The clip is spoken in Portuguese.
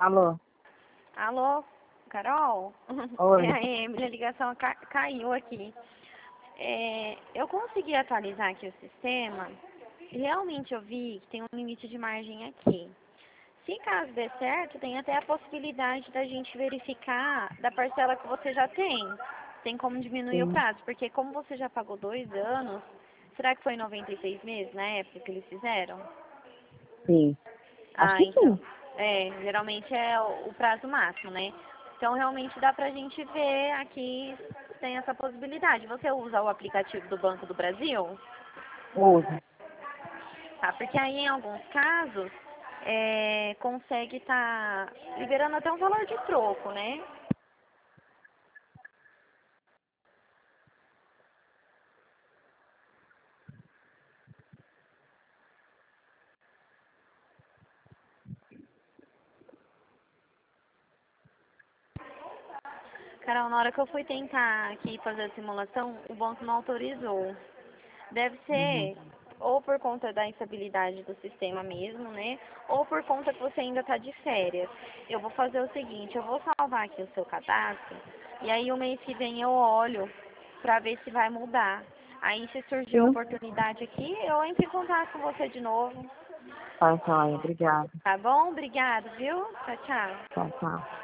Alô? Alô, Carol? Oi. Minha ligação caiu aqui. Eu consegui atualizar aqui o sistema e realmente eu vi que tem um limite de margem aqui. Se caso dê certo, tem até a possibilidade da gente verificar da parcela que você já tem. Tem como diminuir o Sim. prazo, porque como você já pagou 2 anos, será que foi 96 meses na época que eles fizeram? Sim. Acho Ah, que então. sim. Geralmente é o prazo máximo, né? Então realmente dá pra gente ver aqui se tem essa possibilidade. Você usa o aplicativo do Banco do Brasil? Uso. Tá? Porque aí em alguns casos consegue estar liberando até um valor de troco, né? Carol, na hora que eu fui tentar aqui fazer a simulação, o banco não autorizou. Deve Uhum. ser ou por conta da instabilidade do sistema mesmo, né? Ou por conta que você ainda está de férias. Eu vou fazer o seguinte, eu vou salvar aqui o seu cadastro e aí o mês que vem eu olho para ver se vai mudar. Aí se surgir a Sim. oportunidade aqui, eu entro em contato com você de novo. Tá, joia. Obrigada. Tá bom? Obrigada, viu? Tchau, tchau. Tchau, tchau.